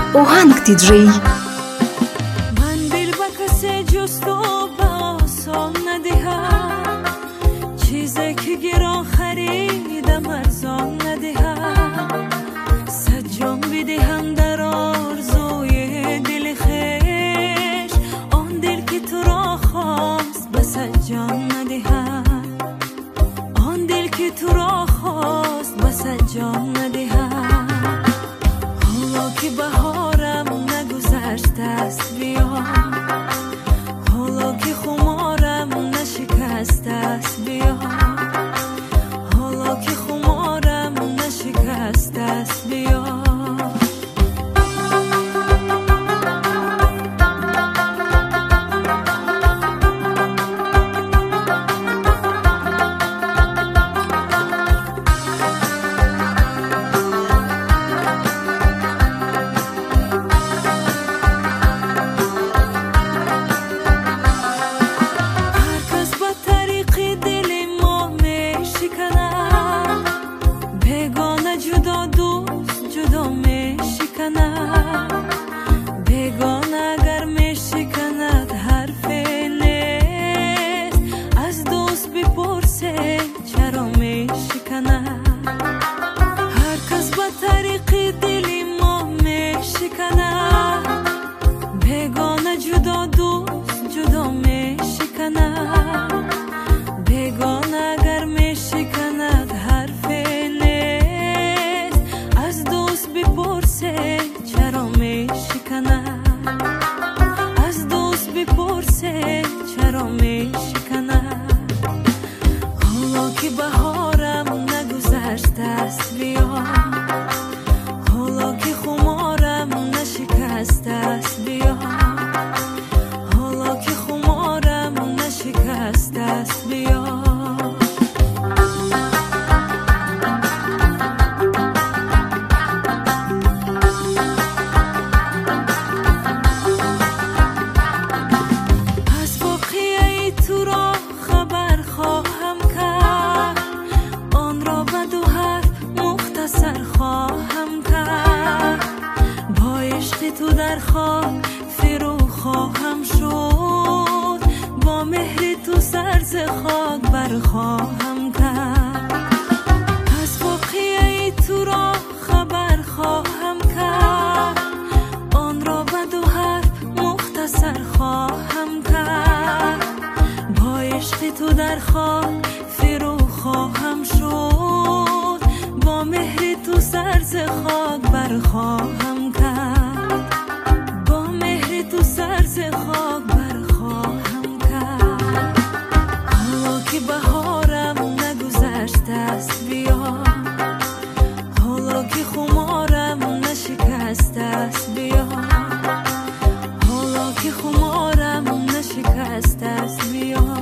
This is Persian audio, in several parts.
оҳанг диҷей. من دل به کسی جز تو به آسان ندهم، چیزی که گران خریدم ارزان ندهم. صد جان بدهم در آرزوی دل خویش، آن دل که تو را خواست به صد جان ندهم. آن دل که تو را خواست به صد جان ندهم. حالا که بهارم نگذشته است بیا، حالا که خمارم نشکسته است بیا، حالا که خمارم نشکسته است بیا.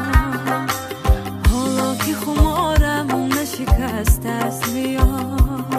شکست است بیا.